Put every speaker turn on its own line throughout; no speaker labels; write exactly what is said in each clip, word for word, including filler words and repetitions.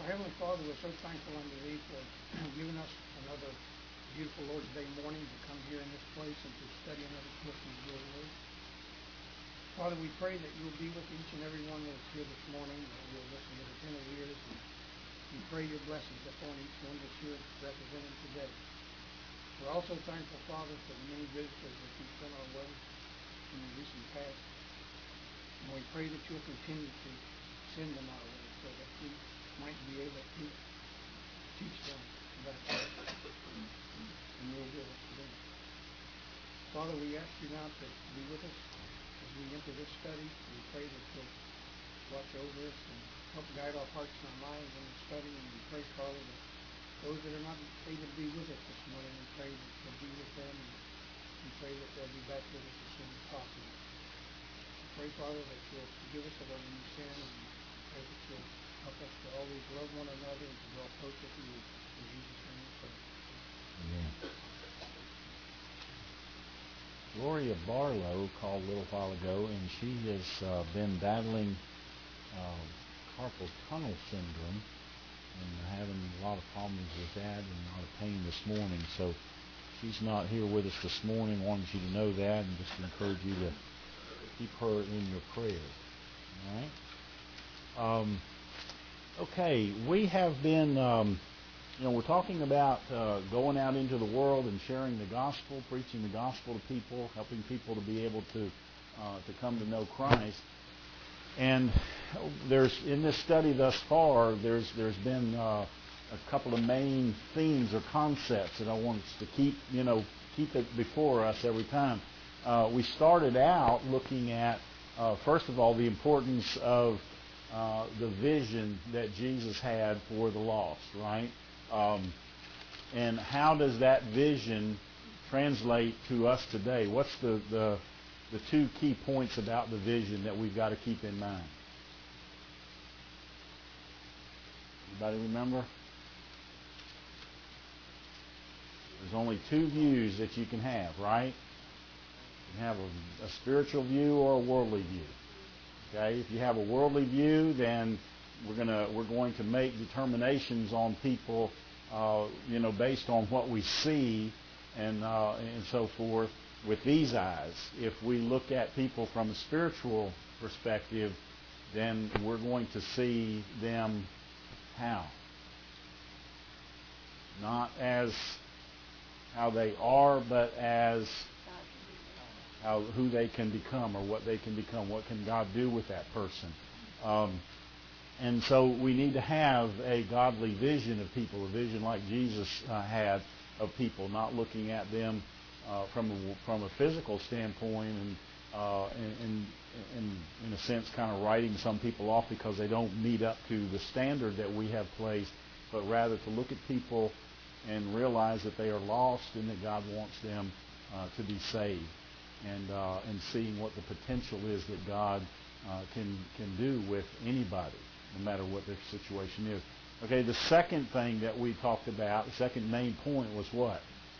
Our Heavenly Father, we're so thankful unto Thee for giving us another beautiful Lord's Day morning to come here in this place and to study another portion of Your Word. Father, we pray that You'll be with each and every one that's here this morning, that we'll listen with attentive ears, and we pray Your blessings upon each one that's here represented today. We're also thankful, Father, for the many visitors that You've sent our way in the recent past. And we pray that You'll continue to send them our way so that we might be able to teach them about You and Your will for them. Father, we ask You now to be with us as we enter this study. We pray that You'll watch over us and help guide our hearts and our minds in the study. And we pray, Father, that those that are not able to be with us this morning, we pray that You'll be with them, and we pray that they'll be back with us as soon as possible. We pray, Father, that You'll forgive us of our any sin, and we pray that You'll help us to always love one another and to draw closer to You. In Jesus' name we pray.
Amen. Gloria Barlow called a little while ago, and she has uh, been battling uh, carpal tunnel syndrome and having a lot of problems with that and a lot of pain this morning. So she's not here with us this morning. Wanted you to know that and just encourage you to keep her in your prayers. All right? Um, okay, we have been... Um, You know, we're talking about uh, going out into the world and sharing the gospel, preaching the gospel to people, helping people to be able to uh, to come to know Christ. And there's in this study thus far, there's there's been uh, a couple of main themes or concepts that I want us to keep you know keep it before us every time. Uh, we started out looking at uh, first of all the importance of uh, the vision that Jesus had for the lost, right? Um, and how does that vision translate to us today? What's the, the the two key points about the vision that we've got to keep in mind? Anybody remember? There's only two views that you can have, right? You can have a, a spiritual view or a worldly view. Okay, if you have a worldly view, then We're gonna we're going to make determinations on people, uh, you know, based on what we see and uh, and so forth with these eyes. If we look at people from a spiritual perspective, then we're going to see them how? Not as how they are, but as how who they can become or what they can become. What can God do with that person? Um, And so we need to have a godly vision of people, a vision like Jesus uh, had of people, not looking at them uh, from a, from a physical standpoint and, uh, and, and, in a sense, kind of writing some people off because they don't meet up to the standard that we have placed, but rather to look at people and realize that they are lost and that God wants them uh, to be saved, and uh, and seeing what the potential is that God uh, can can do with anybody, no matter what their situation is. Okay, the second thing that we talked about, the second main point was what?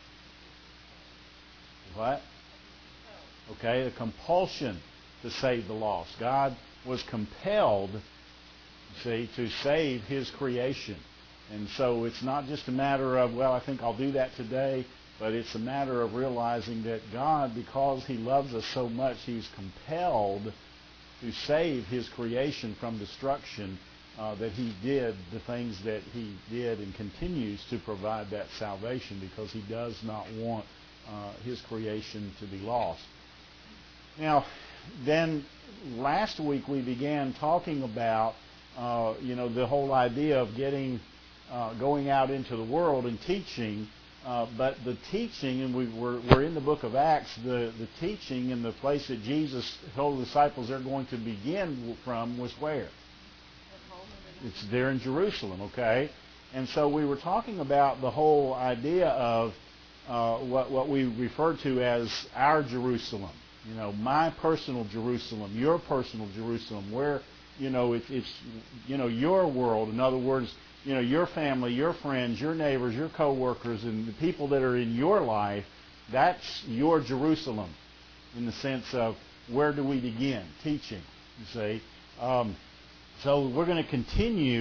What? Okay, the compulsion to save the lost. God was compelled, see, to save His creation. And so it's not just a matter of, well, I think I'll do that today, but it's a matter of realizing that God, because He loves us so much, He's compelled to save His creation from destruction, uh, that He did the things that He did and continues to provide that salvation because He does not want uh, His creation to be lost. Now, then last week we began talking about, uh, you know, the whole idea of getting, uh, going out into the world and teaching. Uh, but the teaching, and we were, we're in the book of Acts, the, the teaching in the place that Jesus told the disciples they're going to begin from was where? It's there in Jerusalem, okay? And so we were talking about the whole idea of uh, what, what we refer to as our Jerusalem. You know, my personal Jerusalem, your personal Jerusalem, where, you know, it, it's, you know, your world. In other words, you know, your family, your friends, your neighbors, your coworkers, and the people that are in your life, that's your Jerusalem in the sense of where do we begin? Teaching, you see. Um, so we're going to continue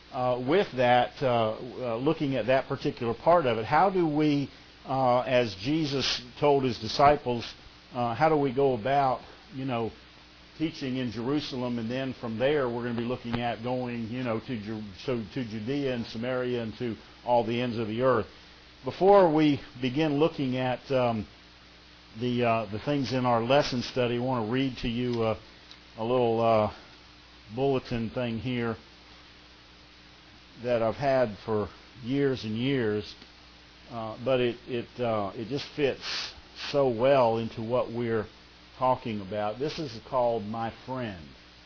uh, with that, uh, uh, looking at that particular part of it, how do we, uh, as Jesus told his disciples, uh, how do we go about, you know, teaching in Jerusalem, and then from there we're going to be looking at going, you know, to Ju- so to Judea and Samaria and to all the ends of the earth. Before we begin looking at um, the uh, the things in our lesson study, I want to read to you a, a little uh, bulletin thing here that I've had for years and years, uh, but it it uh, it just fits so well into what we're talking about. This is called My Friend.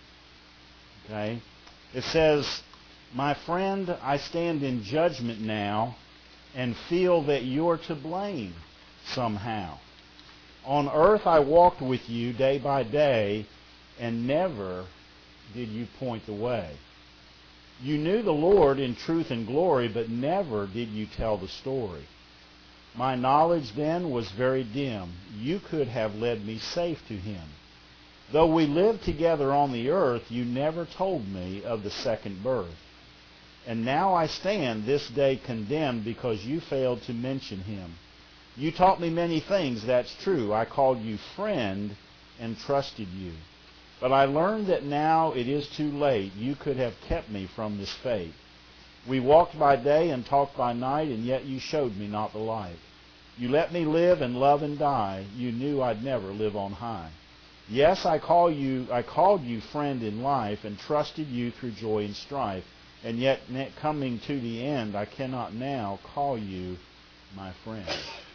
Okay? It says, "My friend, I stand in judgment now and feel that you're to blame somehow. On earth I walked with you day by day, and never did you point the way. You knew the Lord in truth and glory, but never did you tell the story. My knowledge then was very dim. You could have led me safe to him. Though we lived together on the earth, you never told me of the second birth. And now I stand this day condemned because you failed to mention him. You taught me many things, that's true. I called you friend and trusted you. But I learned that now it is too late. You could have kept me from this fate. We walked by day and talked by night, and yet you showed me not the light. You let me live and love and die. You knew I'd never live on high. Yes, I call you, I called you friend in life and trusted you through joy and strife. And yet, coming to the end, I cannot now call you my friend."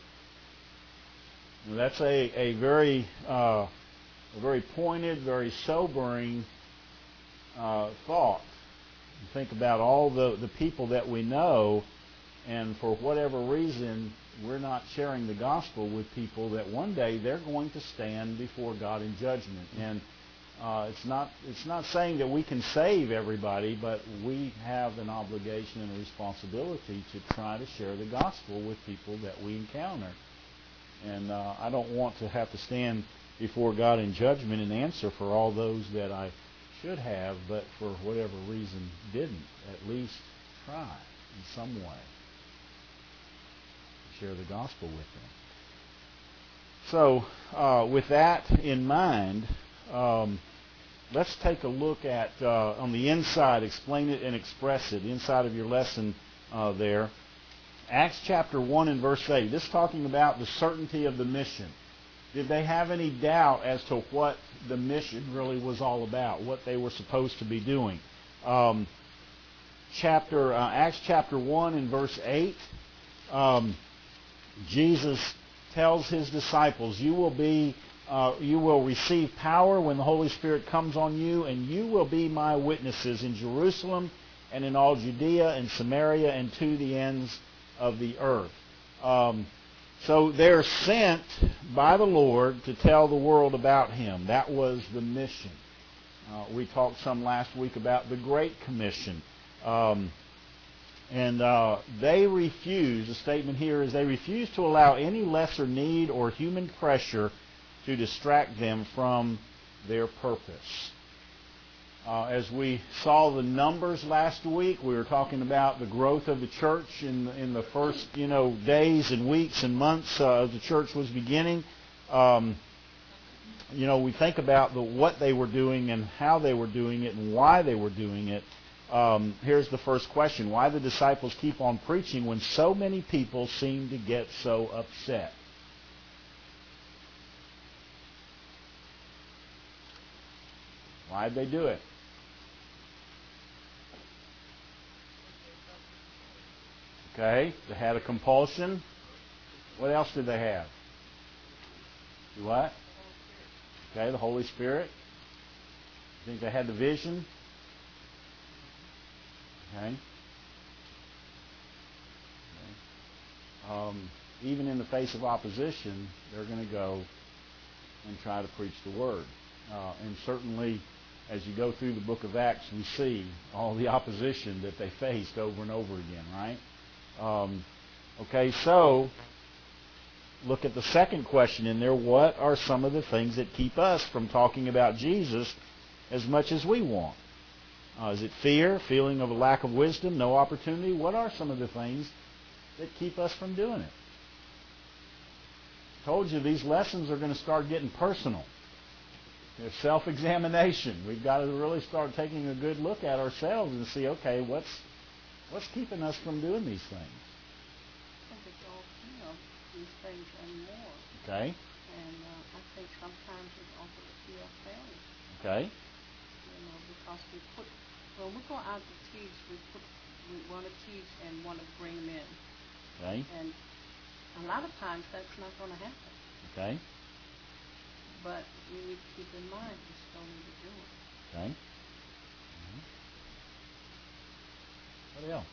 Well, that's a, a very uh, a very pointed, very sobering uh, thought. You think about all the, the people that we know, and for whatever reason, we're not sharing the gospel with people that one day they're going to stand before God in judgment. And uh, it's not it's not saying that we can save everybody, but we have an obligation and a responsibility to try to share the gospel with people that we encounter. And uh, I don't want to have to stand before God in judgment and answer for all those that I should have, but for whatever reason didn't. At least try in some way to share the gospel with them. So, uh, with that in mind, um, let's take a look at, uh, on the inside, explain it and express it, inside of your lesson uh, there. Acts chapter one and verse eight. This is talking about the certainty of the mission. Did they have any doubt as to what the mission really was all about, what they were supposed to be doing? Um, chapter uh, Acts chapter one and verse eight, um, Jesus tells his disciples, "You will be, uh, you will receive power when the Holy Spirit comes on you, and you will be my witnesses in Jerusalem and in all Judea and Samaria and to the ends of the earth." Um, so they're sent by the Lord to tell the world about him. That was the mission. Uh, we talked some last week about the Great Commission. Um, and uh, they refuse, the statement here is they refuse to allow any lesser need or human pressure to distract them from their purpose. Uh, as we saw the numbers last week, we were talking about the growth of the church in in the first, you know, days and weeks and months uh, as the church was beginning. Um, you know, we think about the, what they were doing and how they were doing it and why they were doing it. Um, here's the first question: why the disciples keep on preaching when so many people seem to get so upset? Why'd they do it? Okay, they had a compulsion. What else did they have? What? Okay, the Holy Spirit. You think they had the vision? Okay. okay. Um, even in the face of opposition, they're going to go and try to preach the Word. Uh, and certainly, as you go through the book of Acts, we see all the opposition that they faced over and over again, right? Um, okay, so look at the second question in there. What are some of the things that keep us from talking about Jesus as much as we want? Uh, is it fear, feeling of a lack of wisdom, no opportunity? What are some of the things that keep us from doing it? I told you these lessons are going to start getting personal. There's self-examination. We've got to really start taking a good look at ourselves and see, okay, what's what's keeping us from doing these things?
I think it's all, you know, these things and more.
Okay.
And uh, I think sometimes it's also the fear of failure.
Okay.
You know, because we put, when we go out to teach, we put, we want to teach and want to bring them in.
Okay.
And a lot of times that's not going to happen.
Okay.
But we need to keep in mind we still need to do it.
Okay. Mm-hmm. What else?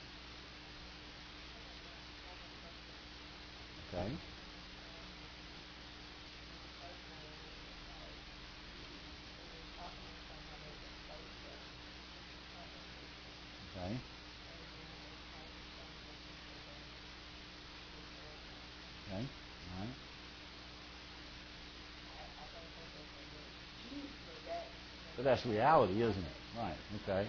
Okay. Okay. Okay. All right. But that's reality, isn't it? Right. Okay.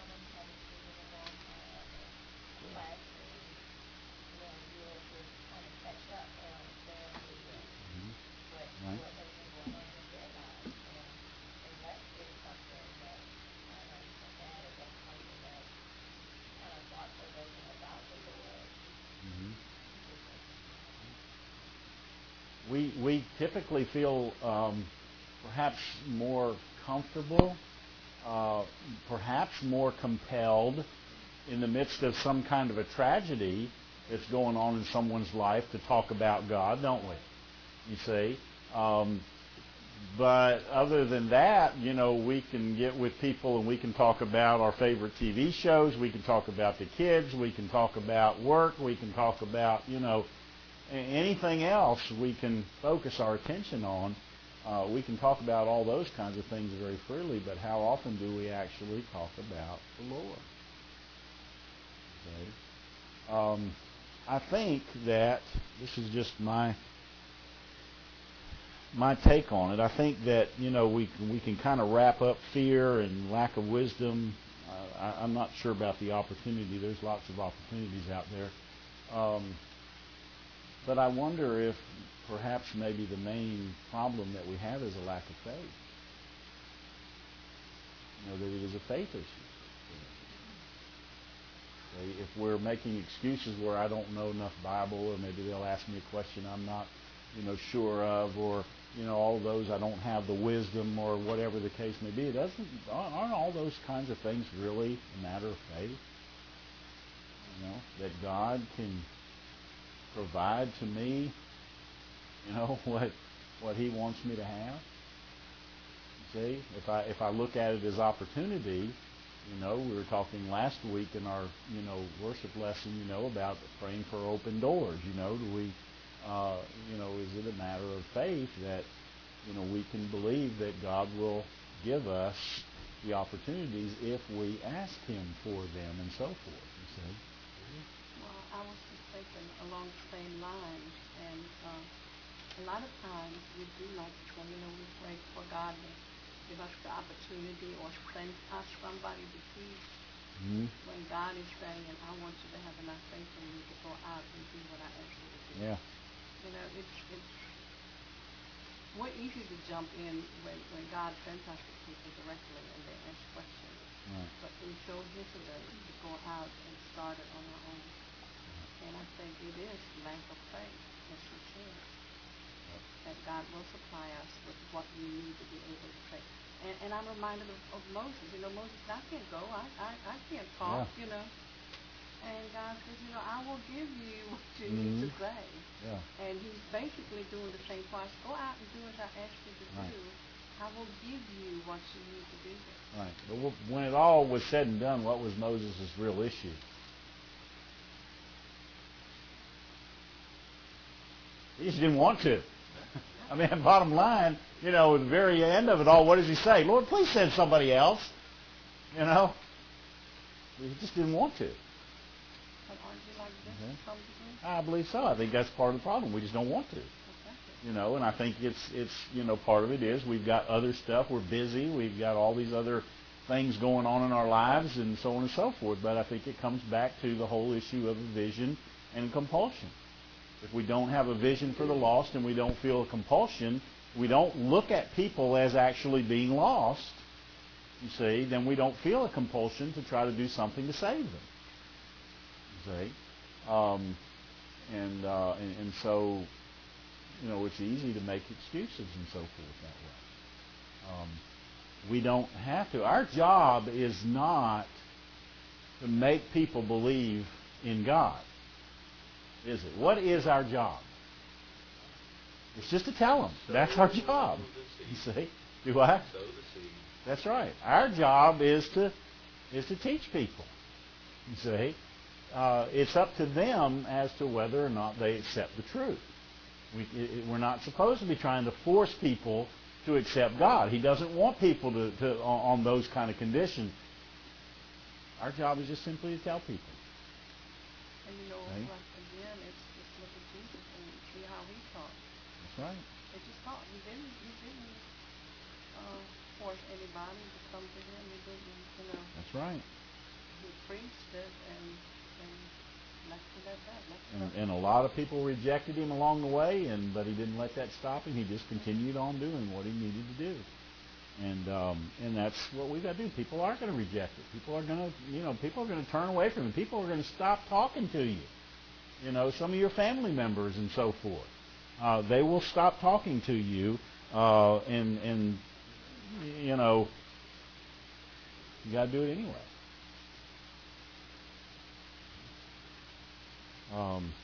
Mm-hmm. Right. Mm-hmm. We we typically feel um, perhaps more comfortable, uh, perhaps more compelled in the midst of some kind of a tragedy that's going on in someone's life to talk about God, don't we? You see? Um, but other than that, you know, we can get with people and we can talk about our favorite T V shows, we can talk about the kids, we can talk about work, we can talk about, you know, anything else we can focus our attention on. Uh, we can talk about all those kinds of things very freely, but how often do we actually talk about the Lord? Okay. Um, I think that this is just my my take on it. I think that, you know, we can, we can kind of wrap up fear and lack of wisdom. Uh, I, I'm not sure about the opportunity. There's lots of opportunities out there. Um, but I wonder if perhaps maybe the main problem that we have is a lack of faith. You know, that it is a faith issue. Okay? If we're making excuses where I don't know enough Bible, or maybe they'll ask me a question I'm not, you know, sure of, or, you know, all those, I don't have the wisdom, or whatever the case may be, it doesn't, aren't all those kinds of things really a matter of faith? You know, that God can provide to me, you know, what what He wants me to have. You see, if I if I look at it as opportunity, you know, we were talking last week in our, you know, worship lesson, you know, about praying for open doors. You know, do we, uh, you know, is it a matter of faith that, you know, we can believe that God will give us the opportunities if we ask Him for them and so forth. You see.
Well, I was just thinking along the same lines, and uh, a lot of times we do like to say, you know, we pray for God to give us the opportunity or send us somebody to teach. Mm-hmm. When God is saying, and I want you to have enough faith in you to go out and do what I ask you to do.
Yeah.
You know, it's it's we're easy to jump in when, when God sends us to people directly and they ask questions. Right. But we're so hesitant to go out and start it on our own. And I think it is lack of faith, as you said, that God will supply us with what we need to be able to say. And, and I'm reminded of, of Moses. You know, Moses, I can't go. I, I, I can't talk, yeah. you know. And God says, you know, I will give you what you mm-hmm. need to say. Yeah. And He's basically doing the same for us. Go out and do as I ask you to right. do. I will give you what you need to do.
Right. But when it all was said and done, what was Moses' real issue? He just didn't want to. I mean, bottom line, you know, at the very end of it all, what does he say? Lord, please send somebody else. You know? He just didn't want to.
But aren't you like this
Okay.
to some degree?
I believe so. I think that's part of the problem. We just don't want to.
Exactly.
You know, and I think it's, it's, you know, part of it is we've got other stuff. We're busy. We've got all these other things going on in our lives and so on and so forth. But I think it comes back to the whole issue of a vision and compulsion. If we don't have a vision for the lost and we don't feel a compulsion, we don't look at people as actually being lost, you see, then we don't feel a compulsion to try to do something to save them. You see? Um, and, uh, and, and so, you know, it's easy to make excuses and so forth that way. Um, we don't have to. Our job is not to make people believe in God, is it? What is our job? It's just to tell them. That's our job. You see? Do I? That's right. Our job is to is to teach people. You see? Uh, it's up to them as to whether or not they accept the truth. We, it, we're not supposed to be trying to force people to accept God. He doesn't want people to, to on, on those kind of conditions. Our job is just simply to tell people.
And you know,
right?
like, again, it's just look at Jesus and see how he taught.
That's right.
He just taught. He didn't. He didn't uh, force anybody to come to him. He didn't. You know.
That's right.
He preached it and and left it at that. Left it
And,
at
and a lot of people rejected him along the way, and but he didn't let that stop him. He just continued on doing what he needed to do. And um, and that's what we've got to do. People are going to reject it. People are going to, you know, people are going to turn away from it. People are going to stop talking to you. You know, some of your family members and so forth. Uh, they will stop talking to you, uh, and and you know, you got to do it anyway. Um,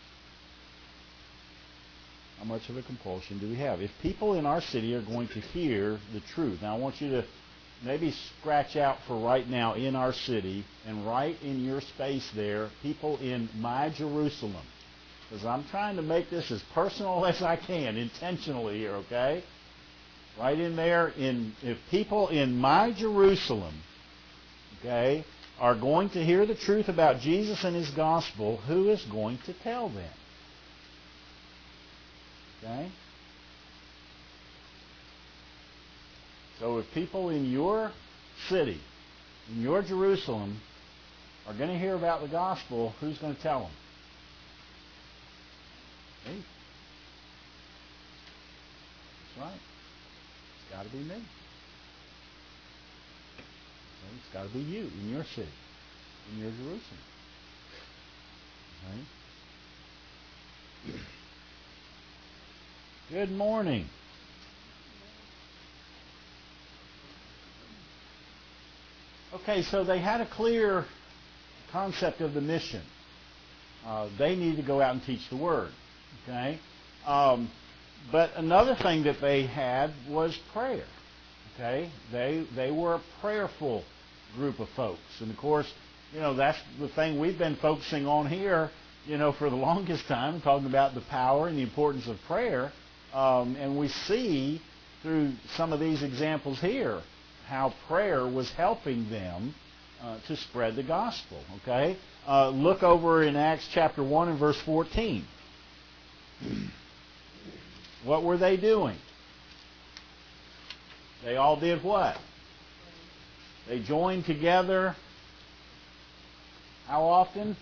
how much of a compulsion do we have? If people in our city are going to hear the truth, now I want you to maybe scratch out for right now in our city and write in your space there, people in my Jerusalem. Because I'm trying to make this as personal as I can, intentionally here, okay? Right in there, in if people in my Jerusalem, okay, are going to hear the truth about Jesus and his gospel, who is going to tell them? Okay? So if people in your city, in your Jerusalem, are going to hear about the gospel, who's going to tell them? Me. That's right. It's got to be me. It's got to be you in your city, in your Jerusalem. Right? Good morning. Okay, so they had a clear concept of the mission. Uh, they need to go out and teach the Word. Okay? Um, but another thing that they had was prayer. Okay? They they were a prayerful group of folks. And of course, you know, that's the thing we've been focusing on here, you know, for the longest time, talking about the power and the importance of prayer. Um, and we see through some of these examples here how prayer was helping them uh, to spread the gospel. Okay? Uh, look over in Acts chapter one and verse fourteen. What were they doing? They all did what? They joined together. How often?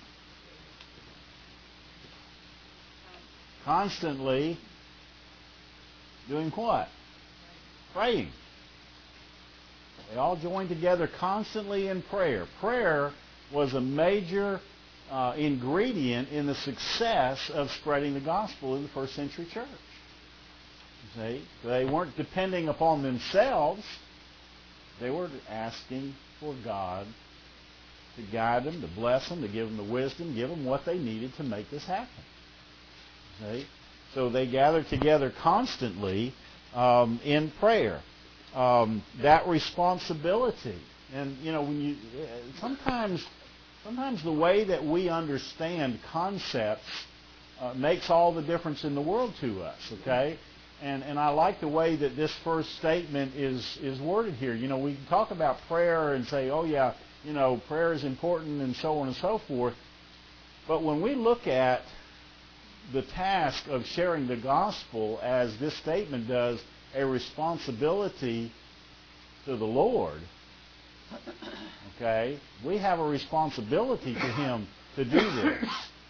Constantly. Doing what? Praying. They all joined together constantly in prayer. Prayer was a major uh, ingredient in the success of spreading the gospel in the first century church. See? They weren't depending upon themselves. They were asking for God to guide them, to bless them, to give them the wisdom, give them what they needed to make this happen. See? So they gathered together constantly um, in prayer. Um, that responsibility, and you know, when you sometimes, sometimes the way that we understand concepts uh, makes all the difference in the world to us. Okay. And and I like the way that this first statement is, is worded here. You know, we can talk about prayer and say, oh yeah, you know, prayer is important and so on and so forth. But when we look at the task of sharing the gospel, as this statement does, a responsibility to the Lord, Okay? We have a responsibility to him to do this.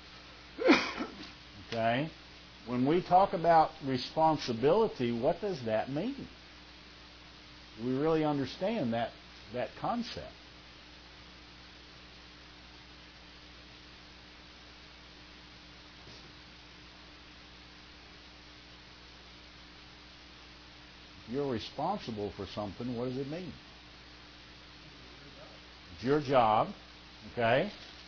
Okay? When we talk about responsibility, what does that mean? Do we really understand that, that concept? If you're responsible for something, what does it mean? It's your job, okay?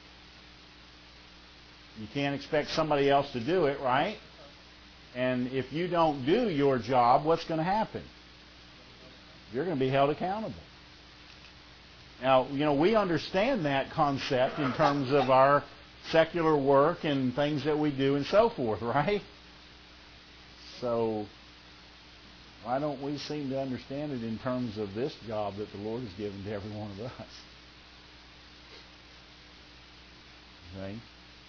You can't expect somebody else to do it, right? And if you don't do your job, what's going to happen? You're going to be held accountable. Now, you know, we understand that concept in terms of our secular work and things that we do and so forth, right? So, why don't we seem to understand it in terms of this job that the Lord has given to every one of us? Okay?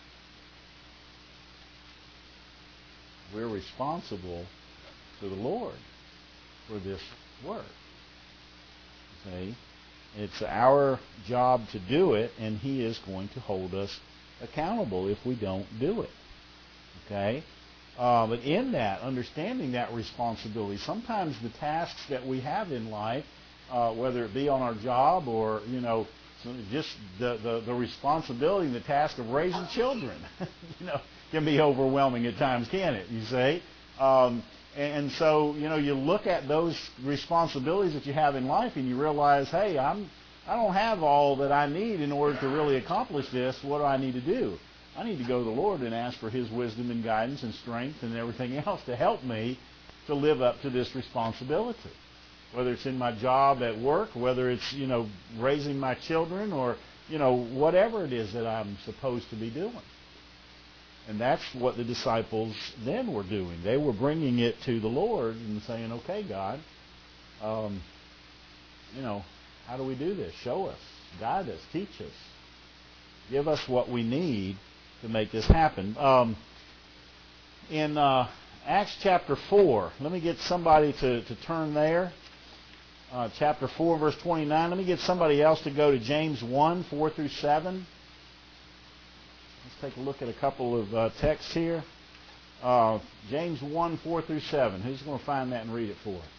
We're responsible to the Lord for this work. Okay? It's our job to do it, and He is going to hold us accountable if we don't do it. Okay? Uh, but in that, understanding that responsibility, sometimes the tasks that we have in life, uh, whether it be on our job or, you know, just the, the, the responsibility and the task of raising children, you know, can be overwhelming at times, can it? You say? Um, and, and so, you know, you look at those responsibilities that you have in life and you realize, hey, I'm, I don't have all that I need in order to really accomplish this. What do I need to do? I need to go to the Lord and ask for His wisdom and guidance and strength and everything else to help me to live up to this responsibility. Whether it's in my job at work, whether it's, you know, raising my children or, you know, whatever it is that I'm supposed to be doing. And that's what the disciples then were doing. They were bringing it to the Lord and saying, okay, God, um, you know, how do we do this? Show us, guide us, teach us. Give us what we need to make this happen. Um, in uh, Acts chapter four, let me get somebody to, to turn there. Uh, chapter four, verse twenty-nine. Let me get somebody else to go to James one, four through seven. Let's take a look at a couple of uh, texts here. Uh, James one, four through seven. Who's going to find that and read it for us?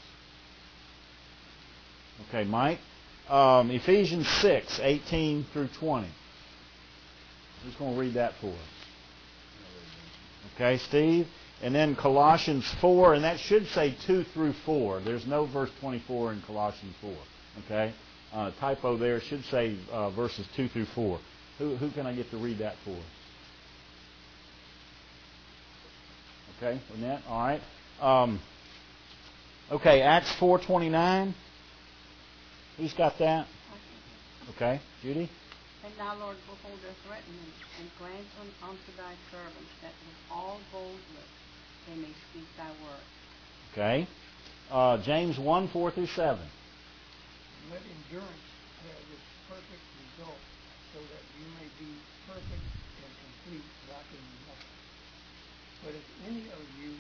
Okay, Mike. Um, Ephesians six, eighteen through twenty. Who's going to read that for us? Okay, Steve. And then Colossians four, and that should say two through four. There's no verse twenty-four in Colossians four. Okay? Uh, typo there. Should say uh, verses two through four. Who, who can I get to read that for us? Okay, Lynette? All right. Um, okay, Acts four twenty-nine. Who's got that? Okay, Judy?
And now, Lord, behold their threatening, and grant unto thy servants that with all boldness they may speak thy word.
Okay. Uh, James one, four through seven.
Let endurance have its perfect result, so that you may be perfect and complete, lacking nothing. But if any of you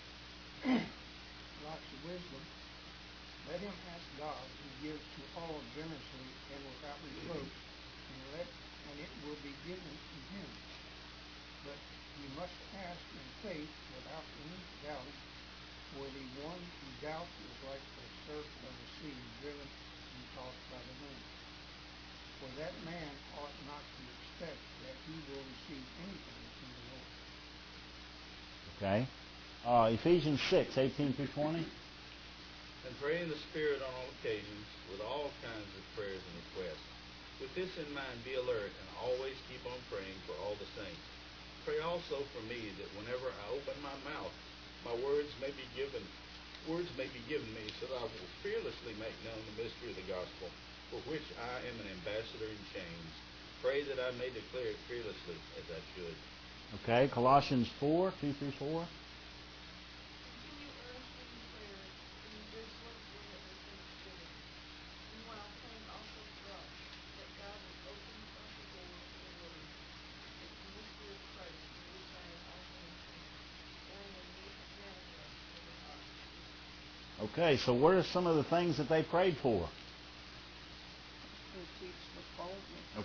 lacks wisdom, let him ask God, who gives to all generously and without reproach, and let and it will be given to him. But you must ask in faith without any doubting, for the one who doubts is like the surf of the sea, driven and tossed by the wind. For that man ought not to expect that he will receive anything from the Lord.
Okay. Uh, Ephesians six, eighteen through twenty.
And pray in the Spirit on all occasions, with all kinds of prayers and requests. With this in mind, be alert and always keep on praying for all the saints. Pray also for me, that whenever I open my mouth, my words may be given, words may be given me, so that I will fearlessly make known the mystery of the gospel, for which I am an ambassador in chains. Pray that I may declare it fearlessly, as I should.
Okay, Colossians four, two through four.
Continue earnestly in prayer, being vigilant in it with thanksgiving. Meanwhile, praying also for us, that God would open us a door for the word, that the mystery of Christ, in which I am also in chains, that I may make it manifest as it ought to be.
Okay, so what are some of the things that they prayed for?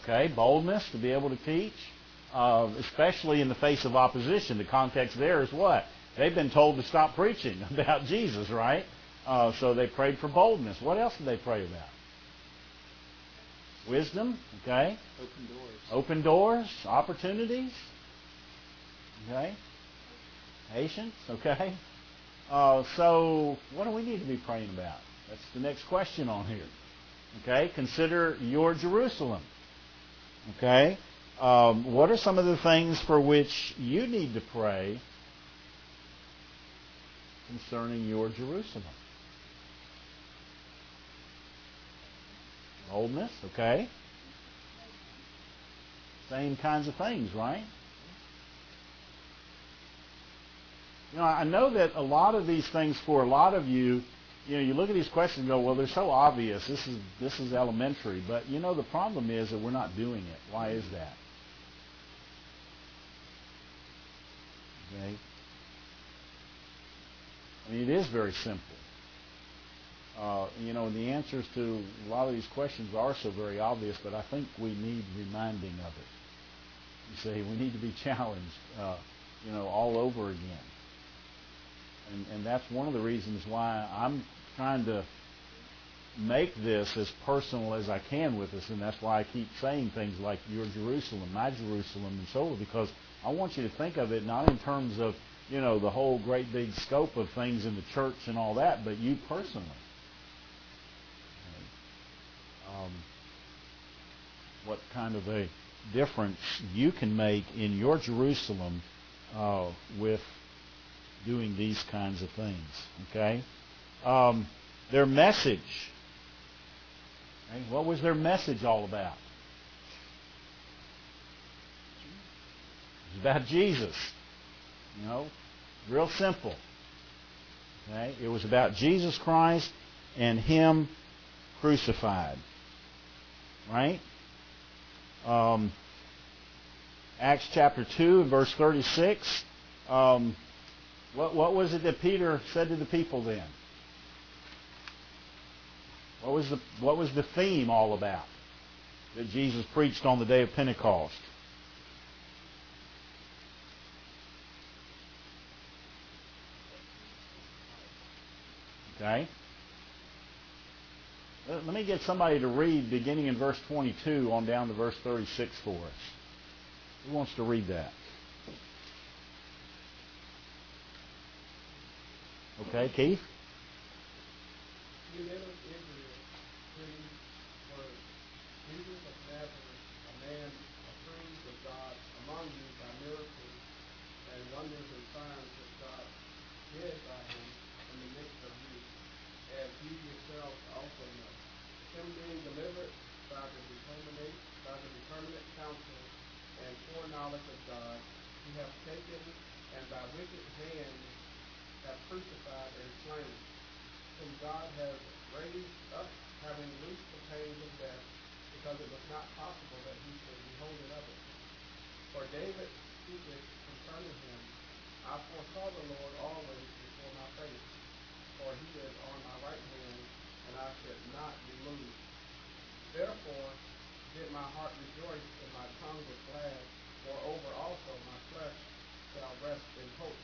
Okay, boldness to be able to teach, uh, especially in the face of opposition. The context there is what? They've been told to stop preaching about Jesus, right? Uh, so they prayed for boldness. What else did they pray about? Wisdom, okay.
Open doors.
Open doors, opportunities, okay. Patience, okay. Uh, so what do we need to be praying about? That's the next question on here. Okay, consider your Jerusalem. Okay, um, what are some of the things for which you need to pray concerning your Jerusalem? Boldness, okay. Same kinds of things, right? You know, I know that a lot of these things for a lot of you, you know, you look at these questions and go, well, they're so obvious. This is this is elementary. But, you know, the problem is that we're not doing it. Why is that? Okay. I mean, it is very simple. Uh, you know, and the answers to a lot of these questions are so very obvious, but I think we need reminding of it. You see, we need to be challenged, uh, you know, all over again. And, and that's one of the reasons why I'm trying to make this as personal as I can with us, and that's why I keep saying things like your Jerusalem, my Jerusalem, and so on, because I want you to think of it not in terms of, you know, the whole great big scope of things in the church and all that, but you personally. Um, what kind of a difference you can make in your Jerusalem uh, with doing these kinds of things. Okay? Um, their message. Okay? What was their message all about? It was about Jesus. You know, real simple. Okay? It was about Jesus Christ and Him crucified. Right? Um, Acts chapter two, verse thirty-six. Um, what, what was it that Peter said to the people then? What was the what was the theme all about that Jesus preached on the day of Pentecost? Okay. Let me get somebody to read beginning in verse twenty-two on down to verse thirty-six for us. Who wants to read that? Okay, Keith?
You men of Israel, hear these words. Jesus of Nazareth, a man approved of God among you by miracles and wonders and signs which God did by him in the midst of you, as you yourselves also know. Him being delivered by the determinate, by the determinate counsel and foreknowledge of God, you have taken and by wicked hands have crucified and slain, whom God has raised up, having loosed the pains of death, because it was not possible that he should behold it of it. For David speaketh concerning him, I foresaw the Lord always before my face, for he is on my right hand, and I should not be moved. Therefore did my heart rejoice, and my tongue was glad. Moreover also my flesh shall rest in hope.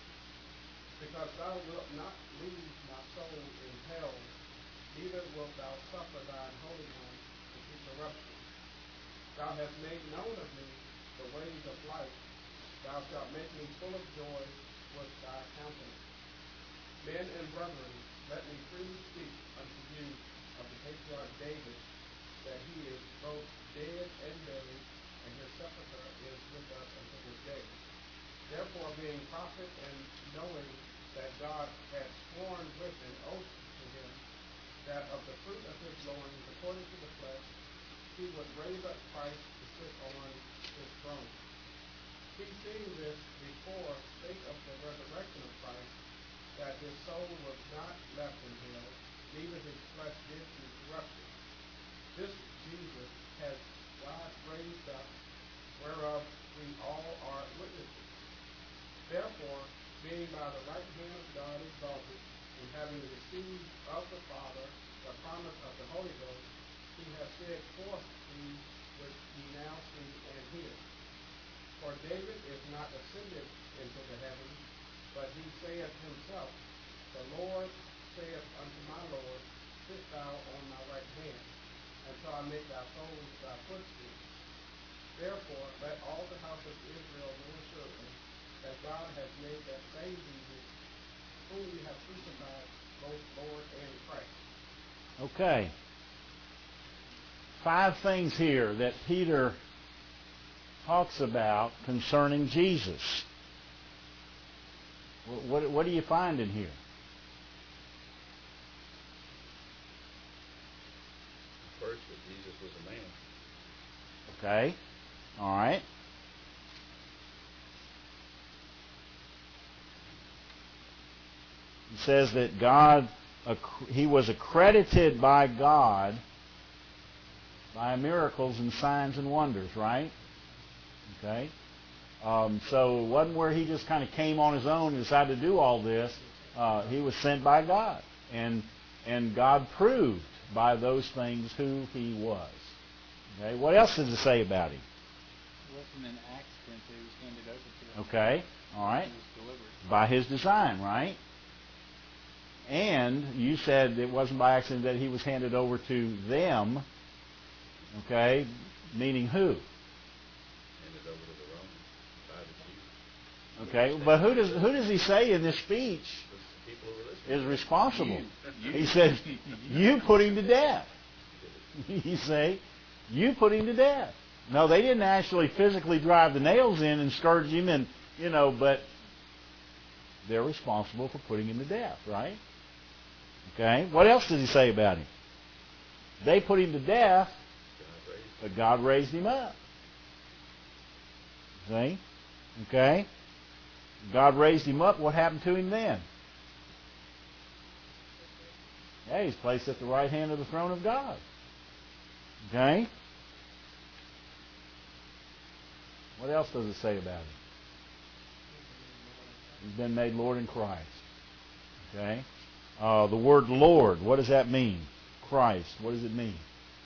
Because thou wilt not leave my soul in hell, neither wilt thou suffer thine Holy One to see corruption. Thou hast made known of me the ways of life. Thou shalt make me full of joy with thy countenance. Men and brethren, let me freely speak unto you of the patriarch David, that he is both dead and buried, and his sepulchre is with us unto this day. Therefore, being prophet and knowing that God had sworn with an oath to him, that of the fruit of his loins, according to the flesh, he would raise up Christ to sit on his throne. He seeing this before spake of the resurrection of Christ, that his soul was not left in hell, neither his flesh did see corruption. This Jesus has God raised up, whereof we all are witnesses. Therefore, being by the right hand of God exalted, and having received of the Father the promise of the Holy Ghost, he has shed forth these which ye now see and hear. For David is not ascended into the heavens, but he saith himself, The Lord saith unto my Lord, Sit thou on my right hand, until I make thy foes thy footstool. Therefore let all the house of Israel know assuredly that God hath made that same Jesus, whom ye have crucified, both Lord and Christ.
Okay. Five things here that Peter talks about concerning Jesus. What, what do you find in here?
First, that Jesus was a man.
Okay. All right. It says that God, he was accredited by God by miracles and signs and wonders, right? Okay. Um, so it wasn't where he just kind of came on his own and decided to do all this. Uh, he was sent by God. And and God proved by those things who he was. Okay. What else does it say about him?
It wasn't an accident that he was handed over to us.
Okay. All right.
He was delivered.
By his design, right? And you said it wasn't by accident that he was handed over to them. Okay. Meaning who?
Handed over to the Romans by the Jews.
Okay, but who does who does he say in this speech
The people who were listening.
is responsible?
You.
He says, "You put him to death." You say, "You put him to death." No, they didn't actually physically drive the nails in and scourge him, and you know, but they're responsible for putting him to death, right? Okay. What else does he say about him? They put him to death, but God raised him up. See? Okay? God raised him up. What happened to him then? Yeah, he's placed at the right hand of the throne of God. Okay? What else does it say about him? He's been made Lord in Christ. Okay? Uh, the word Lord, what does that mean? Christ, what does it mean?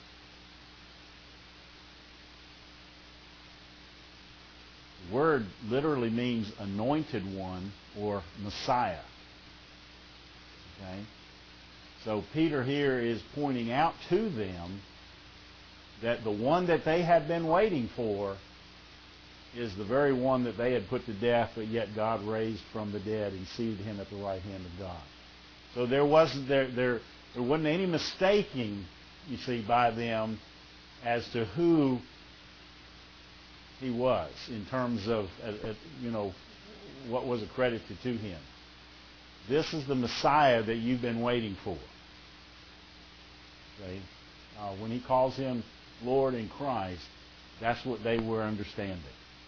The word literally means anointed one or Messiah. Okay? So Peter here is pointing out to them that the one that they had been waiting for is the very one that they had put to death, but yet God raised from the dead and seated him at the right hand of God. So there wasn't there there there wasn't any mistaking, you see, by them as to who he was in terms of uh, uh, you know what was accredited to him. This is the Messiah that you've been waiting for. Okay? Uh, when he calls him Lord in Christ, that's what they were understanding.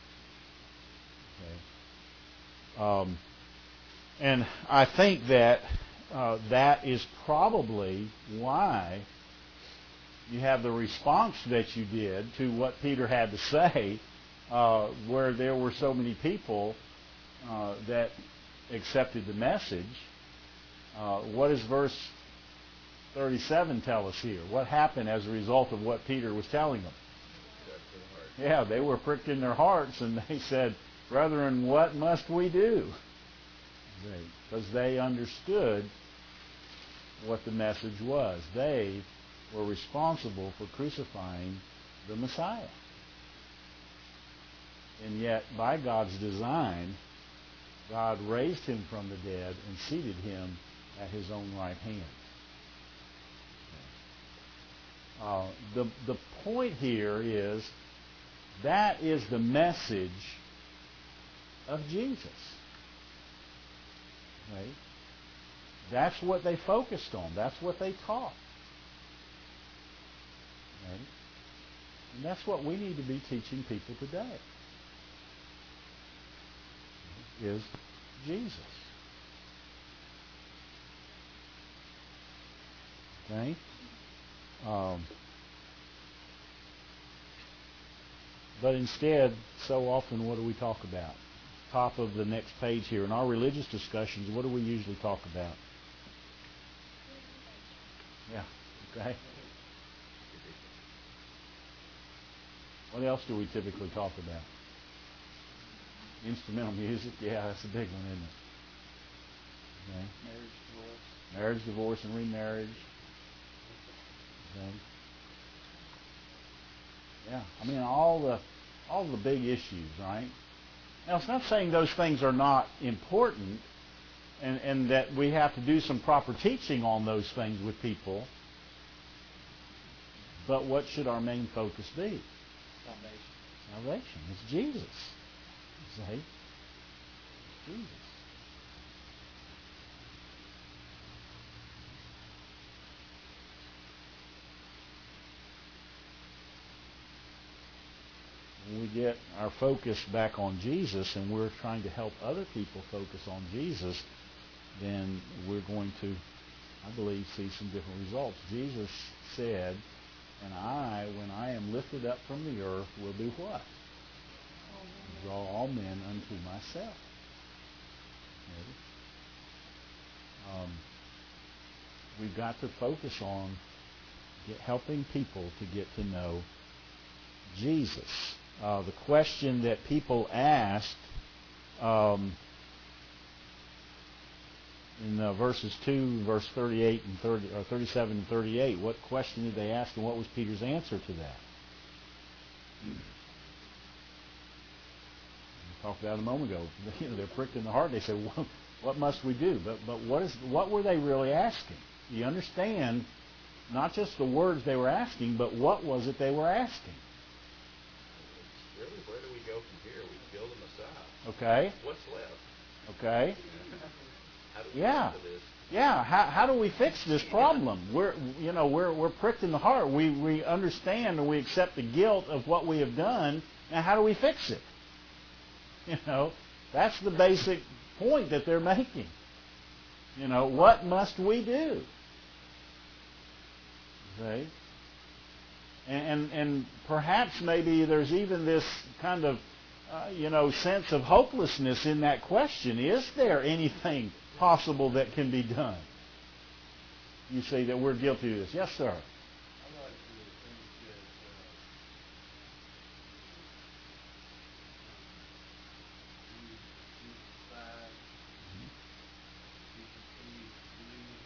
Okay? Um, and I think that uh, that is probably why you have the response that you did to what Peter had to say, uh, where there were so many people uh, that accepted the message. Uh, what does verse thirty-seven tell us here? What happened as a result of what Peter was telling them? Yeah, they were pricked in their hearts, and they said, "Brethren, what must we do?" Because they understood what the message was. They were responsible for crucifying the Messiah. And yet, by God's design, God raised him from the dead and seated him at his own right hand. Uh, the, the point here is that is the message of Jesus. Okay? That's what they focused on. That's what they taught. Okay? And that's what we need to be teaching people today. Is Jesus. Okay? Um, but instead, so often, what do we talk about? Top of the next page here. In our religious discussions, what do we usually talk about? Yeah. Okay. What else do we typically talk about? Instrumental music. Yeah, that's a big one, isn't it? Okay.
Marriage, divorce.
Marriage, divorce, and remarriage. Okay. Yeah, I mean all the all the big issues, right? Now it's not saying those things are not important, and and that we have to do some proper teaching on those things with people. But what should our main focus be?
Salvation.
Salvation. It's Jesus. See? It's Jesus. When we get our focus back on Jesus and we're trying to help other people focus on Jesus, then we're going to, I believe, see some different results. Jesus said, and I, when I am lifted up from the earth, will do what? Draw all men unto myself. Um, we've got to focus on get, helping people to get to know Jesus. Uh, the question that people asked um, in uh, verses two, verse thirty-eight and thirty, or thirty-seven and thirty-eight, what question did they ask, and what was Peter's answer to that? We talked about it a moment ago. You know, they're pricked in the heart. They said, well, "What must we do?" But but what is what were they really asking? You understand? Not just the words they were asking, but what was it they were asking?
Really, where do we go from here? We kill the Messiah.
Okay.
What's left?
Okay.
How do we
Yeah.
get to this?
Yeah. How how do we fix this problem? We're you know we're we're pricked in the heart. We we understand and we accept the guilt of what we have done. Now, how do we fix it? You know, that's the basic point that they're making. You know, what must we do? Okay. And, and, and perhaps maybe there's even this kind of, uh, you know, sense of hopelessness in that question. Is there anything possible that can be done? You say that we're guilty of this. Yes, sir.
I like to think that uh, we we decide, we continue to believe,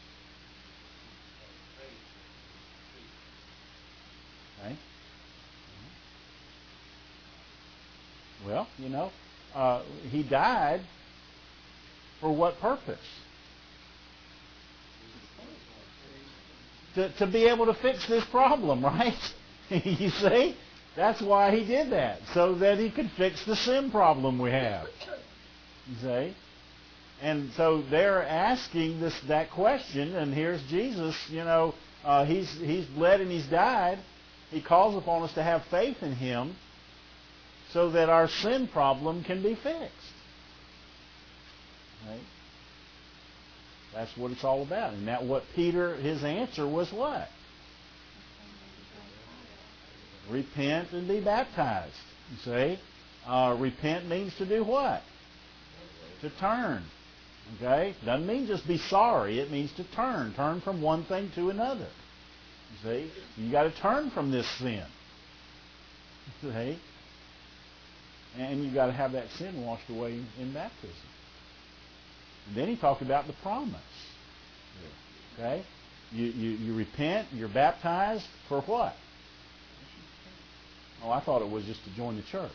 uh, faith is the
Okay. Well, you know, uh, he died for what purpose? To, to be able to fix this problem, right? You see? That's why he did that, so that he could fix the sin problem we have. You see? And so they're asking this that question, and here's Jesus, you know, uh, he's he's bled and he's died. He calls upon us to have faith in him so that our sin problem can be fixed. Right? That's what it's all about. And that what Peter, his answer was what? Repent and be baptized. You see? Uh, repent means to do what? To turn. Okay? Doesn't mean just be sorry. It means to turn. Turn from one thing to another. You see? You got to turn from this sin. See? And you've got to have that sin washed away in baptism. And then he talked about the promise. Okay? You, you, you repent, you're baptized for what? Oh, I thought it was just to join the church.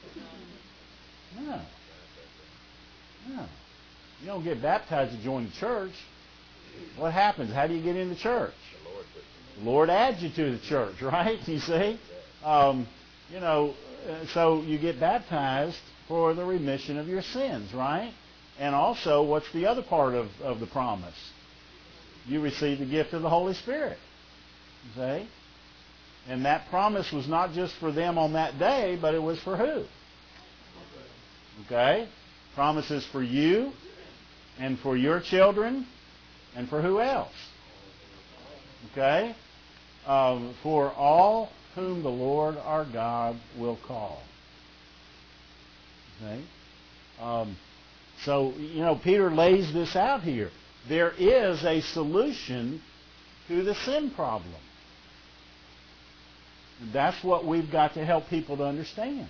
No. No. You don't get baptized to join the church. What happens? How do you get in the church? The Lord adds you to the church, right? You see? Um, you know, so you get baptized for the remission of your sins, right? And also, what's the other part of, of the promise? You receive the gift of the Holy Spirit. You see? And that promise was not just for them on that day, but it was for who? Okay? Promises for you, and for your children, and for who else? Okay? Um, for all whom the Lord our God will call. Okay? Um, so, you know, Peter lays this out here. There is a solution to the sin problem. And that's what we've got to help people to understand.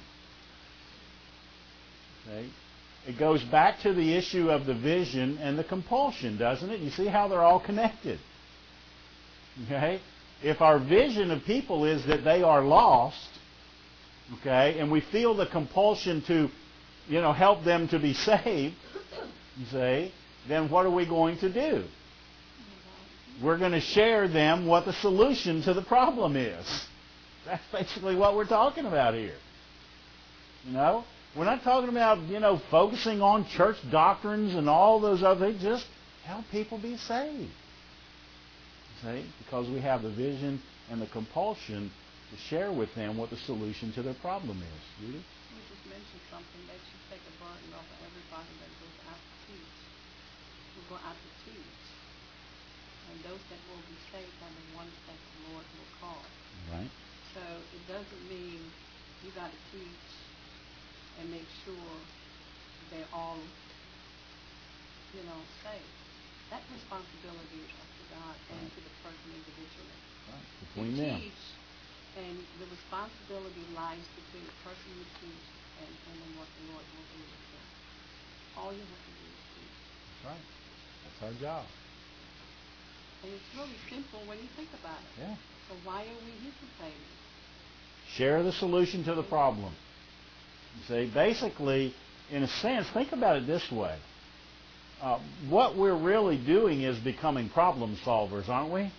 Okay? It goes back to the issue of the vision and the compulsion, doesn't it? You see how they're all connected. Okay? If our vision of people is that they are lost, okay, and we feel the compulsion to, you know, help them to be saved, you see, then what are we going to do? We're going to share them what the solution to the problem is. That's basically what we're talking about here. You know? We're not talking about, you know, focusing on church doctrines and all those other things. Just help people be saved. See? Because we have the vision and the compulsion to share with them what the solution to their problem is. Judy?
You just mentioned something. They should take a burden off of everybody that goes out to teach. Who go out to teach. And those that will be saved are the ones that the Lord will call.
Right.
So it doesn't mean you got to teach and make sure they're all, you know, saved. That responsibility is up to God and to the person individually.
Right. Between
you
them.
teach, and the responsibility lies between the person you teach and, and then what the Lord will do with them. All you have to do is teach.
That's right. That's our job.
And it's really simple when you think about it.
Yeah.
So why are we hesitating?
Share the solution to the problem. You see, basically, in a sense, think about it this way. Uh, what we're really doing is becoming problem solvers, aren't we?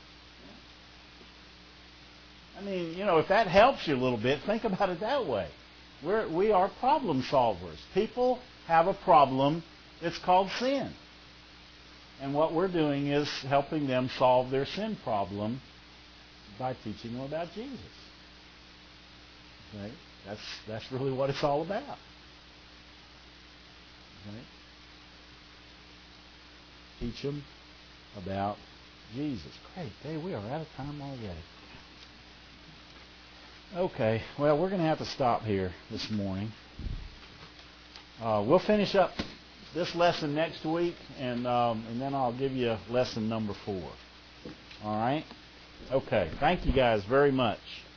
I mean, you know, if that helps you a little bit, think about it that way. We're, we are problem solvers. People have a problem. It's called sin. And what we're doing is helping them solve their sin problem by teaching them about Jesus. Okay? That's, that's really what it's all about. Okay? Teach them about Jesus. Great. Hey, we are out of time already. Okay. Well, we're going to have to stop here this morning. Uh, we'll finish up this lesson next week, and um, and then I'll give you lesson number four. All right? Okay. Thank you guys very much.